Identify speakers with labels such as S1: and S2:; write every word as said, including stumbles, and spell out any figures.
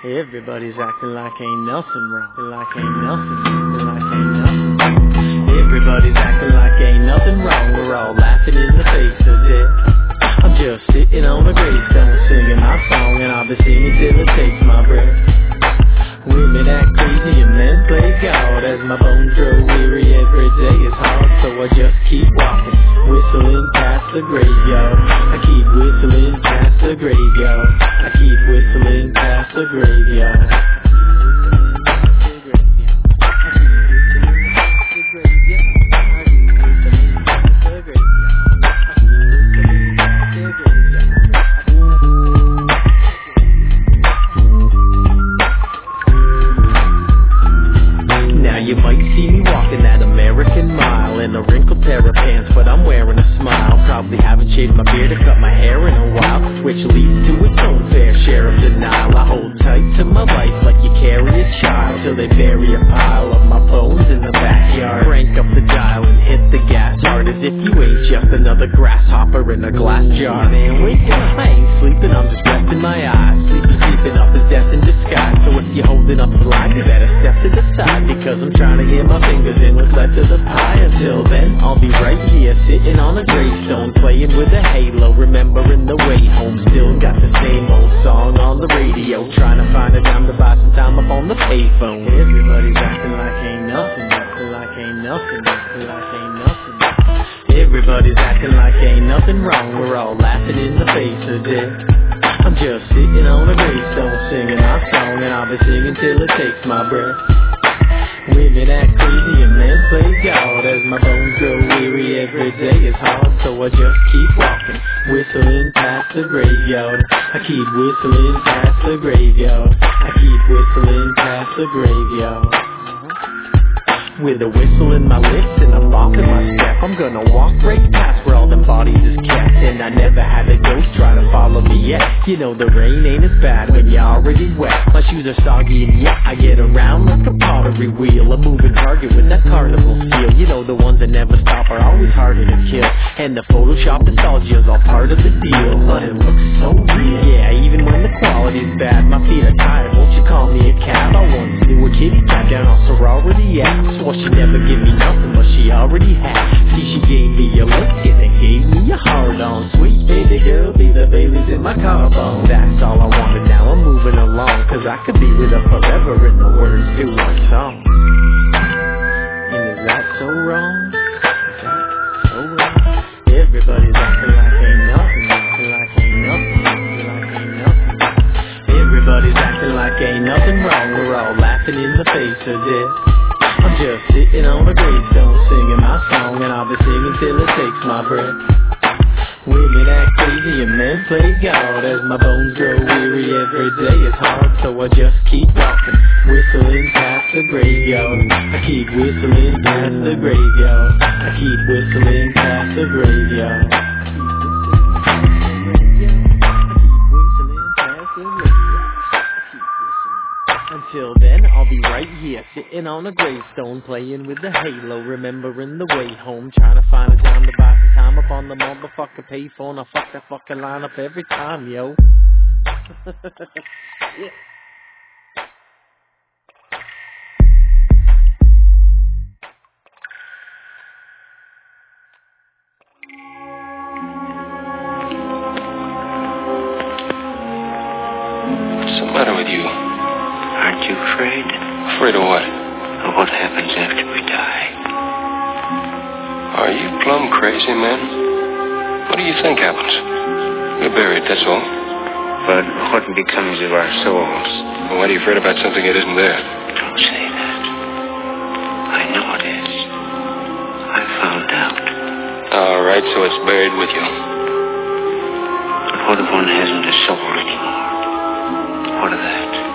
S1: Everybody's acting like ain't nothing wrong, like ain't nothing, like ain't nothing. Everybody's acting like ain't nothing wrong. We're all laughing in the face of death. I'm just sitting on a gravestone singing my song, and I'll be singing till it takes my breath. Women act crazy and men play God. As my bones grow weary, every day is hard, so I just keep walking, whistling past the graveyard. I keep whistling past the graveyard. I keep whistling past the graveyard. Now you might see me walking that American mile in a wrinkled pair of pants, but I'm wearing a smile. Probably haven't shaved my beard or cut my hair in a while, which leads to its own fair share of denial. I hold tight to my life like you carry a child, till they bury a pile of my bones in the backyard. Crank up the dial and hit the gas hard, as if you ain't just another grasshopper in a glass jar. Man, wake up, I ain't sleeping, I'm just resting my eyes. Sleepy sleeping up is death in disguise, so if you're holding up the line, you better step to the side, because I'm trying to get my fingers in what's left of the pie. Until then, I'll be right here, sitting on a gravestone, playing with a halo, remembering the way home. Still got the same old song on the radio, trying to find a dime to buy some time up on the payphone. Everybody's acting like ain't nothing, acting like ain't nothing, acting like ain't nothing. Everybody's acting like ain't nothing wrong. We're all laughing in the face of death. I'm just sitting on a gravestone, singing my song, and I'll be singing till it takes my breath. Women act crazy and men play God. As my bones grow weary, every day is hard, so I just keep walking, whistling past the graveyard. I keep whistling past the graveyard. I keep whistling past the graveyard. With a whistle in my lips and a bop in my step, I'm gonna walk right past where all them bodies is kept. And I never had a ghost try to follow me yet. You know the rain ain't as bad when you're already wet. My shoes are soggy and yeah, I get around like a pottery wheel, a moving target with that carnival feel. You know the ones that never stop are always harder to kill, and the Photoshop nostalgia's all part of the deal. But it looks so real, yeah, even when the quality's bad. My feet are tired, won't you call me a cab? I once knew a kitty cat down on sorority apps. Well, she never give me nothing, but she already had. See, she gave me a look and then gave me a hard on. Sweet baby girl, be the Baileys in my carbone. That's all I wanted, now I'm moving along, cause I could be with her forever in the words to one song. And is that so wrong? Is that so wrong? Everybody's acting like ain't nothing, acting like ain't nothing, acting like ain't nothing. Everybody's acting like ain't nothing wrong. We're all laughing in the face of death. I'm just sitting on a gravestone, singing my song, and I'll be singing till it takes my breath. Women act crazy and men play God. As my bones grow weary, every day is hard, so I just keep walking, whistling past the graveyard. I keep whistling past the graveyard. I keep whistling past the graveyard. Until then, I'll be right here, sitting on a gravestone, playing with the halo, remembering the way home, trying to find a dime to buy some time up on the motherfucking payphone. I fuck that fucking line up every time, yo. Yeah.
S2: What's the matter with you?
S3: Aren't you afraid?
S2: Afraid of what?
S3: Of what happens after we die.
S2: Are you plumb crazy, man? What do you think happens? We're buried, that's all.
S3: But what becomes of our souls?
S2: Well, why are you afraid about something that isn't there?
S3: Don't say that. I know it is. I found out.
S2: All right, so it's buried with you.
S3: But what if one hasn't a soul anymore? What of that?